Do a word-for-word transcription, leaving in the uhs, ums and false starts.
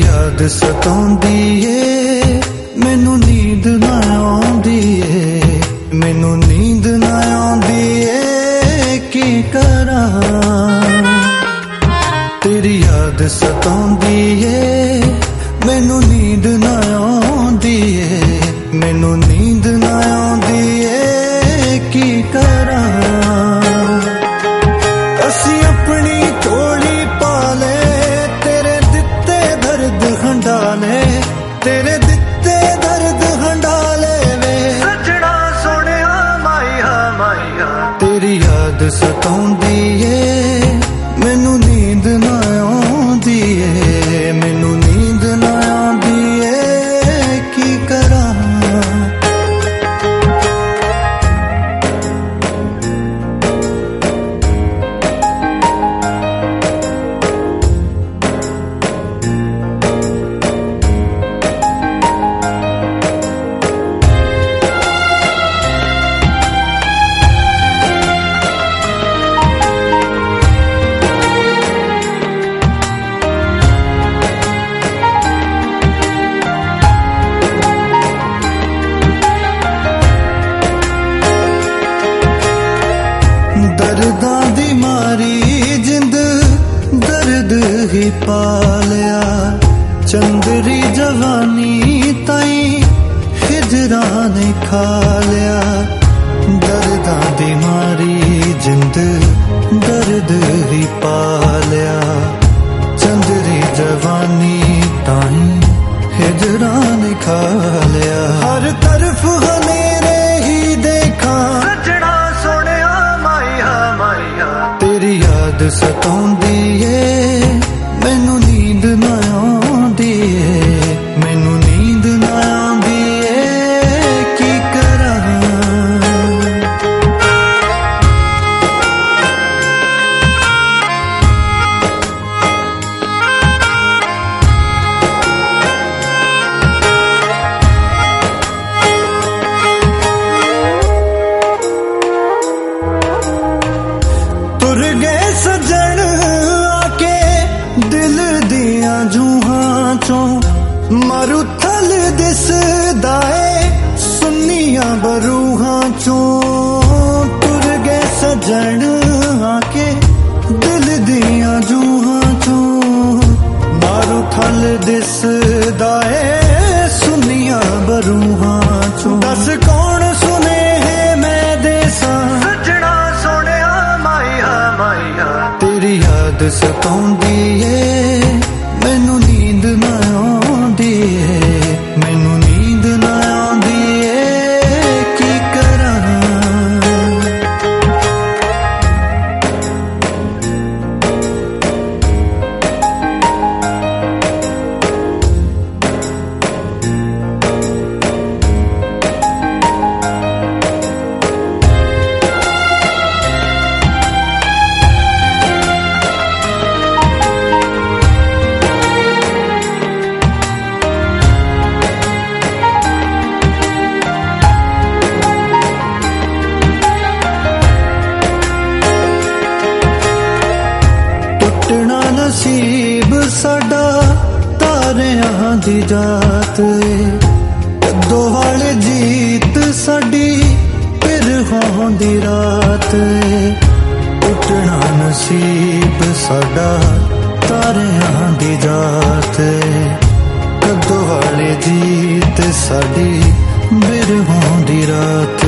याद सताउंदी ए मैनू नींद ना आउंदी ए मैनू नींद ना आउंदी ए की करा तेरी याद सताउंदी ए मैनू नींद ना आउंदी ए मैनू नींद ना आउंदी ए की करा असी अपनी झोली पा ले तेरे दिते दर्द हंडाले तेरे दिते दर्द हंडाले वे सजना सोनिया माइया माइया तेरी याद सताउंदी ए मैनू नींद ना आउंदी ए मैनू नींद ना आउंदी ए की करा दर्दां दी मारी जिंद दर्द ही पालिया चंदरी जवानी ताई हिजरा ने खा लिया दर्दां दी मारी जिंद दर्द ही पालिया चंदरी जवानी ताई हिजरा ने खा लिया हर तरफ हनेरे ही देखा तेरी याद सताउंदी ए मैनू नींद ना आउंदी ए मैनू नींद ना आउंदी ए की करा तुर गए सजन आके दिल दिया जूहां चों मारू थल दिसदा ए सुन्निया बरूहां चों तुर गए सजन आके दिल दिया जूहां चों मारू थल दिसदा ए सुन्निया बरूहां चों दस कौन सुने है मैं देसा तेरी याद सताउंदी ए मैनू नींद ना आउंदी ए मैनू नींद ना आउंदी ए की करा नसीब साडा तारियां दी जात दो वाले जीत साडी फिर होंदी रात उठना नसीब साडा तारियां दी जात दो वाले जीत साडी फिर होंदी रात